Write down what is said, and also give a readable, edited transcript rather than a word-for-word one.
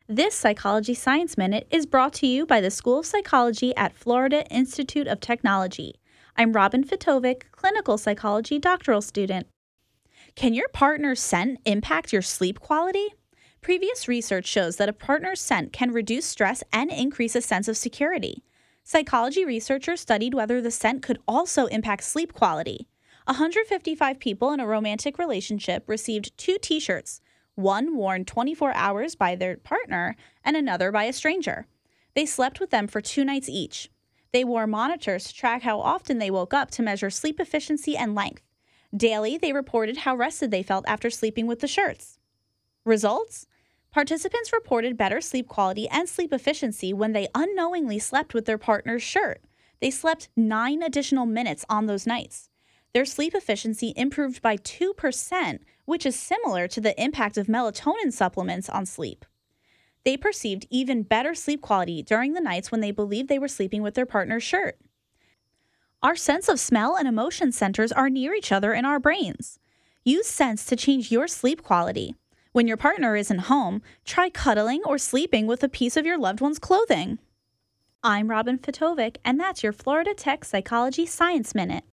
This Psychology Science Minute is brought to you by the School of Psychology at Florida Institute of Technology. I'm Robin Fitovic, clinical psychology doctoral student. Can your partner's scent impact your sleep quality? Previous research shows that a partner's scent can reduce stress and increase a sense of security. Psychology researchers studied whether the scent could also impact sleep quality. 155 people in a romantic relationship received two t-shirts, one worn 24 hours by their partner and another by a stranger. They slept with them for 2 nights each. They wore monitors to track how often they woke up to measure sleep efficiency and length. Daily, they reported how rested they felt after sleeping with the shirts. Results? Participants reported better sleep quality and sleep efficiency when they unknowingly slept with their partner's shirt. They slept 9 additional minutes on those nights. Their sleep efficiency improved by 2%, which is similar to the impact of melatonin supplements on sleep. They perceived even better sleep quality during the nights when they believed they were sleeping with their partner's shirt. Our sense of smell and emotion centers are near each other in our brains. Use scents to change your sleep quality. When your partner isn't home, try cuddling or sleeping with a piece of your loved one's clothing. I'm Robin Fitovic, and that's your Florida Tech Psychology Science Minute.